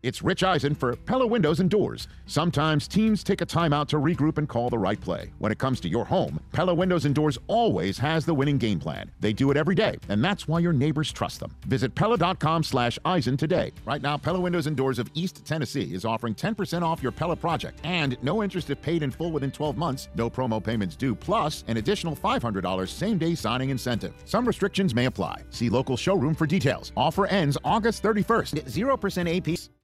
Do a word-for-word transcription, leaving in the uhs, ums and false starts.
It's Rich Eisen for Pella Windows and Doors. Sometimes teams take a timeout to regroup and call the right play. When it comes to your home, Pella Windows and Doors always has the winning game plan. They do it every day, and that's why your neighbors trust them. Visit Pella.com slash Eisen today. Right now, Pella Windows and Doors of East Tennessee is offering ten percent off your Pella project and no interest if paid in full within twelve months, no promo payments due, plus an additional five hundred dollars same-day signing incentive. Some restrictions may apply. See local showroom for details. Offer ends August thirty-first. zero percent A P.